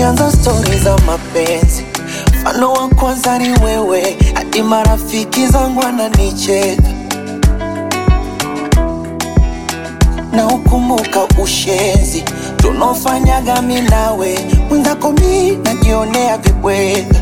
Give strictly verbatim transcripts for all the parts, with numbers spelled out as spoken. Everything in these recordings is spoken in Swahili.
tukianza stori za mapenzi, mfano wa kwanza ni wewe, hadi marafiki zangu wananicheka. Na ukumbuka ushenzi tunofanyaga mimi nawe, mwenzako mimi najionea vibweka.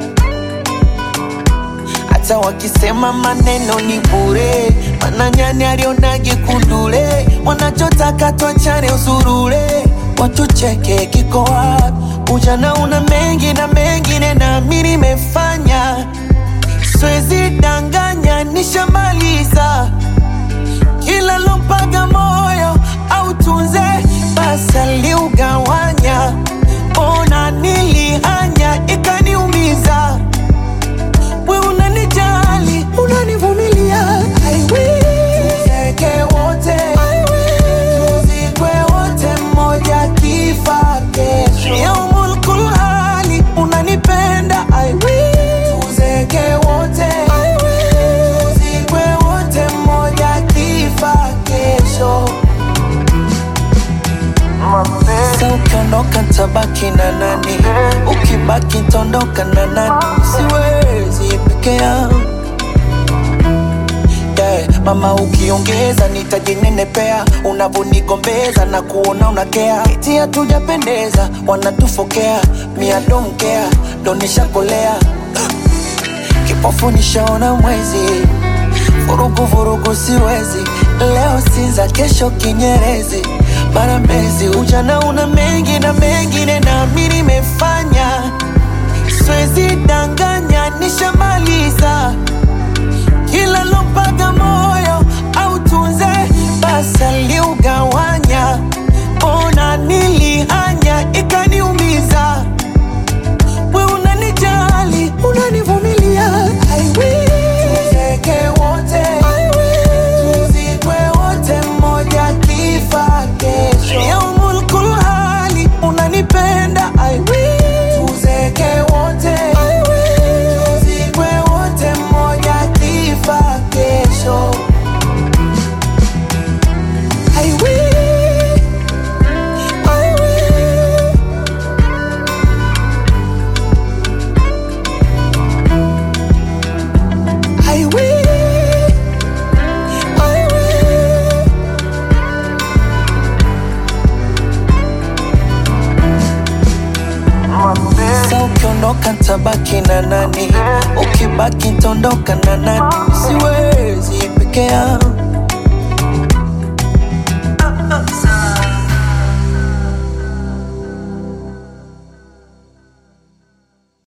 Hata wakisema maneno ni bure, maana nyani alionage kundule. Wanachotaka tuachane usurule, watucheke kiko wapi? Ujana una mengi na mengine na mimi nimefanya, siwezi danganya nishamaliza. Kila lompaga moyo au tunze basi aliugawanya. Ona nilihanya ikaniumiza, we unanijali unanivumilia. I will tuzeke wote, I will tuzikwe wote, mmoja kifa kesho. Yaumul kulhali unanipenda. I will tuzeke wote, I will tuzikwe wote, mmoja kifa kesho. Sa ukiondoka tabaki na nani? Ukibaki tondoka na nani? Siwezi peke yangu, yeah. Mama ukiongeza nitajinenepea, unavonigombeza na kuona unakea. Eti hatujapendeza wanatufokea, mi I don't care, ndo nishakolea. Kipofu nishaona mwezi, vurugu vurugu siwezi. Leo Sinza kesho Kinyerezi, mara Mbezi. Ujana una mengi na mengine na mimi nimefanya, siwezi danganya nishamaliza. Kila lompaga moyo au tunze basi aliugawanya. Ona nilihanya ikaniumiza, we unanijali unanivumilia. I will tuzeke wote, I will tuzikwe wote, mmoja kifa kesho. Yaumul kulhali unanipenda. I will tuzeke wote, I will tuzikwe wote, mmoja kifa kesho. I will, I will. I will, I will. Sa ukiondoka tabaki na nani? Ukibaki tondoka na nani? Siwezi peke yangu.